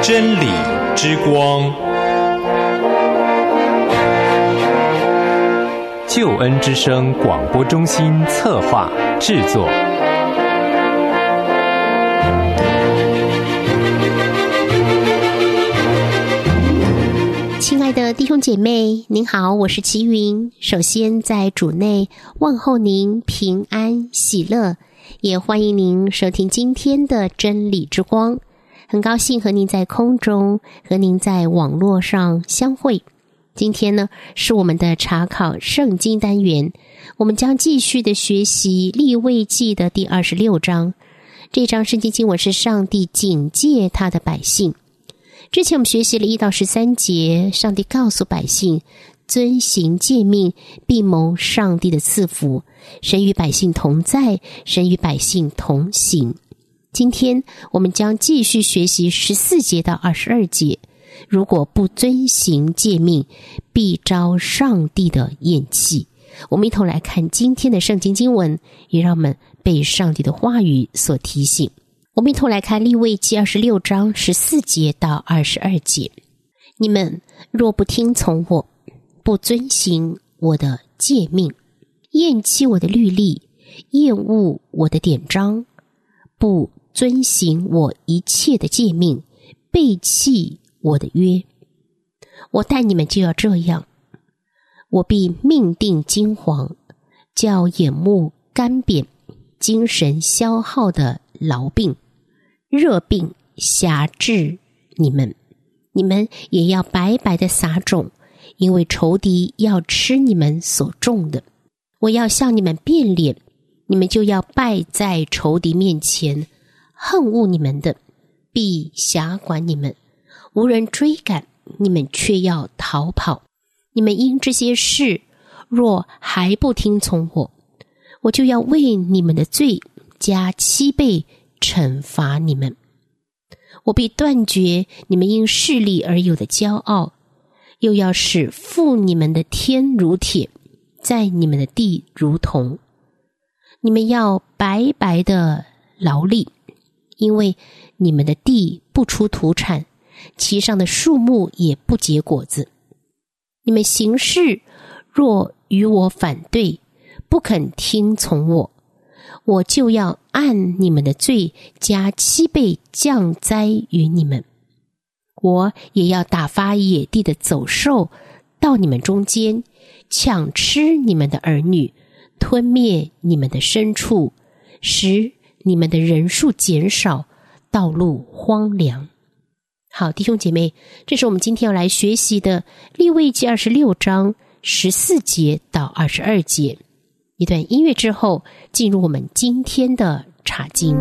真理之光，救恩之声广播中心策划制作。 亲爱的弟兄姐妹，您好，我是齐云。首先在主内问候您平安喜乐，也欢迎您收听今天的真理之光。很高兴和您在空中，和您在网络上相会。今天呢，是我们的查考圣经单元，我们将继续的学习利未记的第26章。这章圣经经文是上帝警戒他的百姓。之前我们学习了1到13节，上帝告诉百姓遵行诫命必蒙上帝的赐福，神与百姓同在，神与百姓同行。今天我们将继续学习14节到22节，如果不遵行诫命，必遭上帝的厌弃。我们一同来看今天的圣经经文，也让我们被上帝的话语所提醒。我们一同来看利未记26章14节到22节。你们若不听从我，不遵行我的诫命，厌弃我的律例，厌恶我的典章，不遵行我一切的诫命，背弃我的约，我待你们就要这样，我必命定惊惶，叫眼目干瘪，精神消耗的痨病、热病辖制你们，你们也要白白的撒种，因为仇敌要吃你们所种的。我要向你们变脸，你们就要败在仇敌面前，恨恶你们的必辖管你们，无人追赶，你们却要逃跑。你们因这些事若还不听从我，我就要为你们的罪加7倍惩罚你们。我必断绝你们因势力而有的骄傲，又要使覆你们的天如铁，在你们的地如铜。你们要白白的劳力，因为你们的地不出土产，其上的树木也不结果子。你们行事若与我反对，不肯听从我，我就要按你们的罪加7倍降灾于你们。我也要打发野地的走兽到你们中间，抢吃你们的儿女，吞灭你们的牲畜，使你们的人数减少，道路荒凉。好，弟兄姐妹，这是我们今天要来学习的利未记26章14节到22节。一段音乐之后，进入我们今天的查经。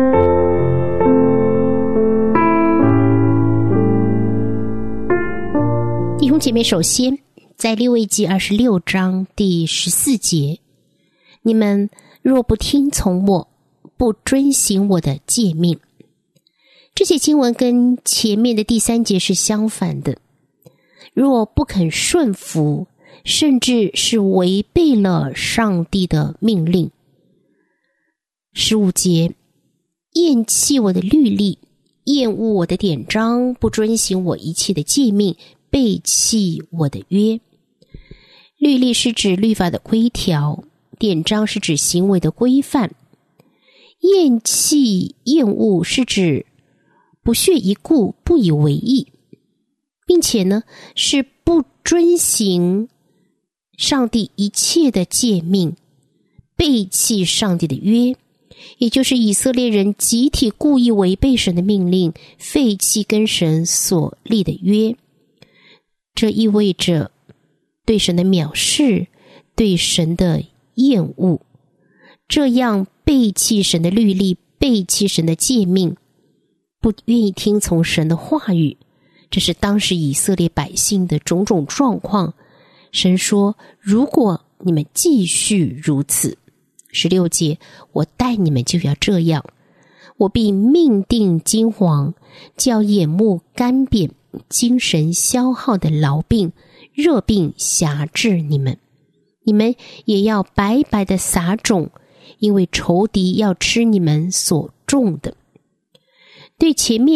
弟兄姐妹，首先在利未记26章第14节，你们若不听从我，不遵行我的诫命。这些经文跟前面的第3节是相反的。若不肯顺服，甚至是违背了上帝的命令。15节，厌弃我的律例，厌恶我的典章，不遵行我一切的诫命，背弃我的约。律例是指律法的规条，典章是指行为的规范。厌弃、厌恶是指不屑一顾，不以为意，并且呢，是不遵行上帝一切的诫命，背弃上帝的约，也就是以色列人集体故意违背神的命令，废弃跟神所立的约。这意味着对神的藐视，对神的厌恶。这样背弃神的律例，背弃神的诫命，不愿意听从神的话语，这是当时以色列百姓的种种状况。神说，如果你们继续如此，16节，我待你们就要这样，我必命定惊惶，叫眼目干瘪，精神消耗的痨病、热病辖制你们。你们也要白白的撒种，因为仇敌要吃你们所种的。对前面第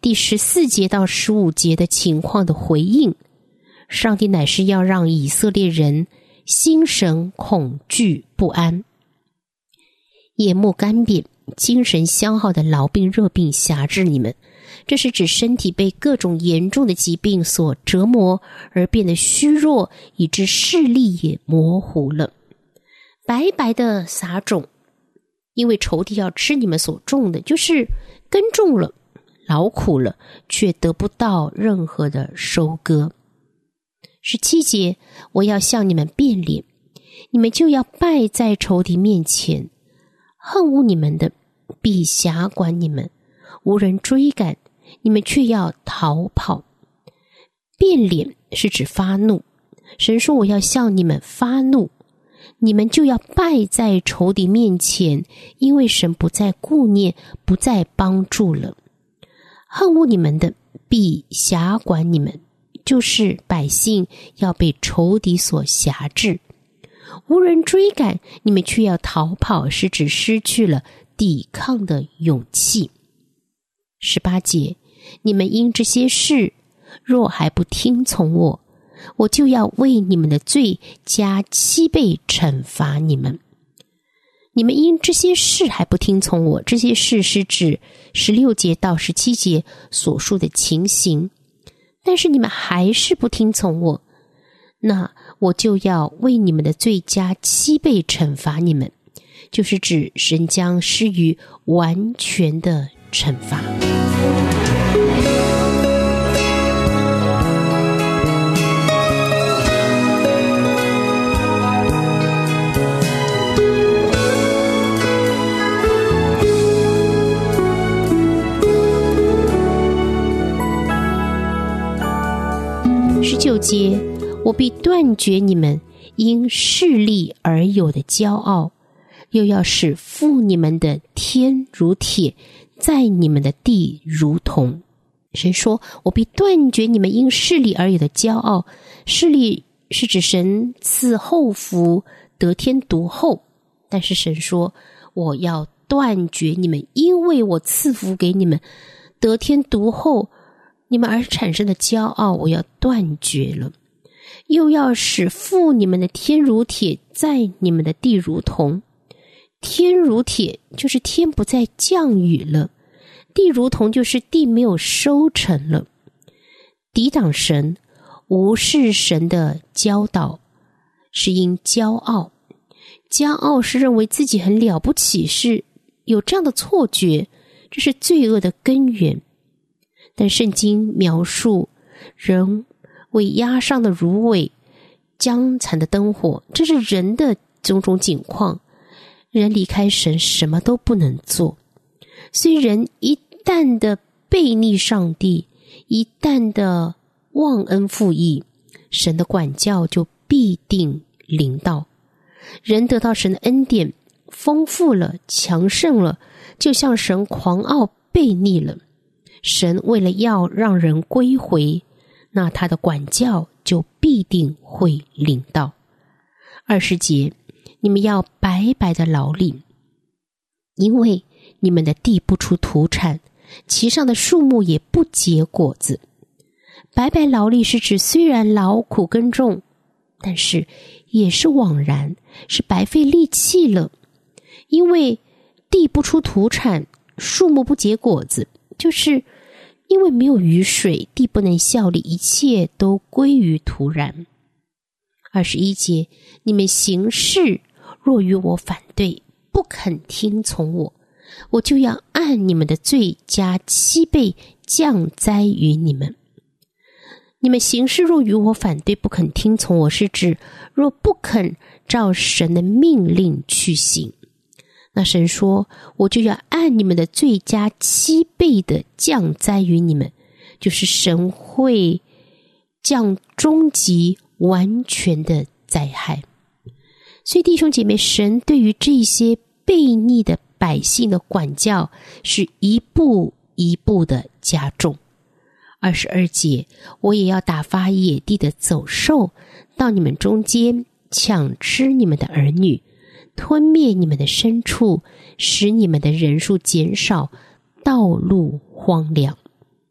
第14节到15节的情况的回应，上帝乃是要让以色列人心神恐惧不安，眼目干瘪，精神消耗的痨病热病辖制你们。这是指身体被各种严重的疾病所折磨，而变得虚弱，以致视力也模糊了。白白的撒种，因为仇敌要吃你们所种的，就是耕种了，劳苦了，却得不到任何的收割。17节，我要向你们变脸，你们就要败在仇敌面前，恨恶你们的必辖管你们，无人追赶，你们却要逃跑。变脸是指发怒，神说我要向你们发怒，你们就要败在仇敌面前，因为神不再顾念，不再帮助了。恨恶你们的必辖管你们，就是百姓要被仇敌所辖制。无人追赶，你们却要逃跑，是指失去了抵抗的勇气。18节，你们因这些事若还不听从我，我就要为你们的罪加7倍惩罚你们。你们因这些事还不听从我，这些事是指16节到17节所述的情形，但是你们还是不听从我，那我就要为你们的罪加7倍惩罚你们，就是指神将施予完全的惩罚。19节，我必断绝你们因势力而有的骄傲，又要使负你们的天如铁，在你们的地如铜。神说我必断绝你们因势力而有的骄傲，势力是指神赐后福得天独厚，但是神说我要断绝你们，因为我赐福给你们得天独厚，你们而产生的骄傲我要断绝了。又要使负你们的天如铁，在你们的地如铜。天如铁就是天不再降雨了，地如铜就是地没有收成了。抵挡神，无视神的教导，是因骄傲。骄傲是认为自己很了不起，是有这样的错觉，这是罪恶的根源。但圣经描述人为压伤的芦苇，将残的灯火，这是人的种种景况。人离开神什么都不能做，所以人一旦的背逆上帝，一旦的忘恩负义，神的管教就必定临到。人得到神的恩典，丰富了，强盛了，就像神狂傲背逆了。神为了要让人归回，那他的管教就必定会临到。20节，你们要白白的劳力，因为你们的地不出土产，其上的树木也不结果子。白白劳力是指虽然劳苦耕种，但是也是枉然，是白费力气了。因为地不出土产，树木不结果子，就是因为没有雨水，地不能效力，一切都归于土然。21节，你们行事若与我反对，不肯听从我，我就要按你们的罪加7倍降灾于你们。你们行事若与我反对，不肯听从我，是指若不肯照神的命令去行，那神说我就要按你们的罪加7倍的降灾于你们，就是神会降终极完全的灾害。所以弟兄姐妹，神对于这些悖逆的百姓的管教是一步一步的加重。22节，我也要打发野地的走兽到你们中间，抢吃你们的儿女，吞灭你们的牲畜，使你们的人数减少，道路荒凉。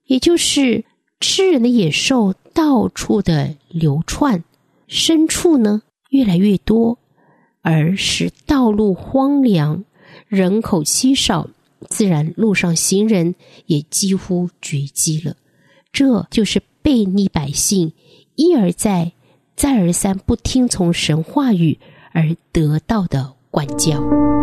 也就是吃人的野兽到处的流窜，牲畜呢越来越多，而使道路荒凉，人口稀少，自然路上行人也几乎绝迹了。这就是悖逆百姓一而再再而三不听从神话语而得到的管教。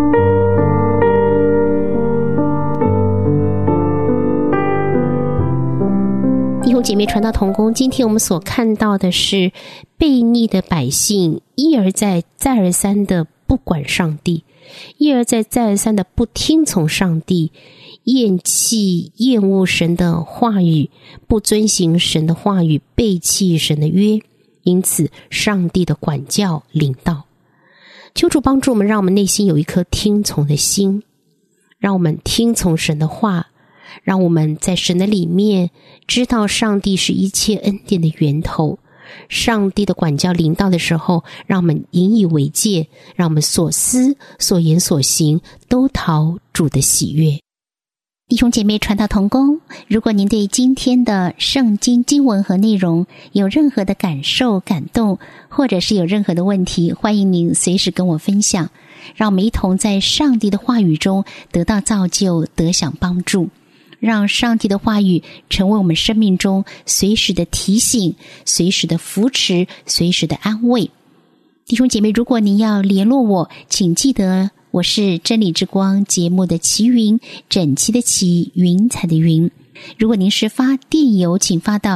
弟兄姐妹传道同工，今天我们所看到的是悖逆的百姓一而再再而三的不管上帝，一而再再而三的不听从上帝，厌弃厌恶神的话语，不遵行神的话语，背弃神的约，因此上帝的管教临到。求主帮助我们，让我们内心有一颗听从的心，让我们听从神的话，让我们在神的里面知道上帝是一切恩典的源头。上帝的管教临到的时候，让我们引以为戒，让我们所思所言所行都讨主的喜悦。弟兄姐妹传道同工，如果您对今天的圣经经文和内容有任何的感受感动，或者是有任何的问题，欢迎您随时跟我分享，让我们一同在上帝的话语中得到造就，得享帮助，让上帝的话语成为我们生命中随时的提醒，随时的扶持，随时的安慰。弟兄姐妹，如果您要联络我，请记得我是真理之光节目的齐云，整齐的齐，云彩的云。如果您是发电邮，请发到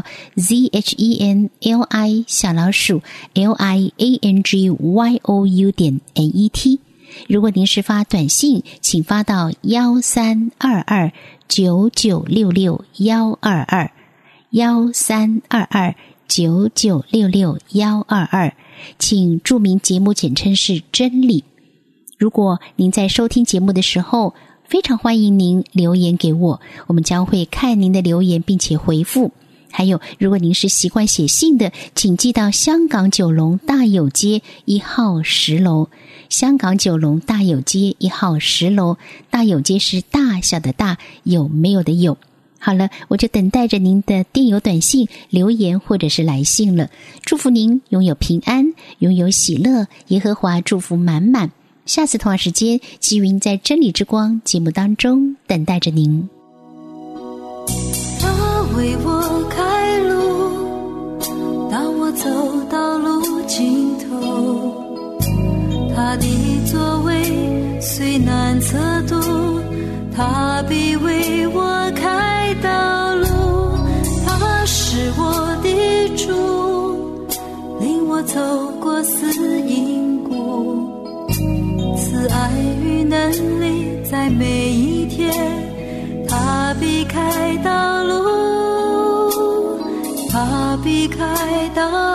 zhenli_liangyou.net。如果您是发短信，请发到1322996612132299661222，请注明节目简称是真理。如果您在收听节目的时候，非常欢迎您留言给我，我们将会看您的留言并且回复。还有，如果您是习惯写信的，请寄到香港九龙大有街1号10楼。香港九龙大有街1号10楼，大有街是大小的大，有没有的有。好了，我就等待着您的电邮短信留言或者是来信了。祝福您拥有平安，拥有喜乐，耶和华祝福满满。下次同样时间，齐云在真理之光节目当中等待着您。 他为我开路，当我走到路尽头，他的作为虽难测度，他必为我开道路。他是我的主，领我走过死荫谷，慈爱与能力在每一天，他必开道路，他必开道路。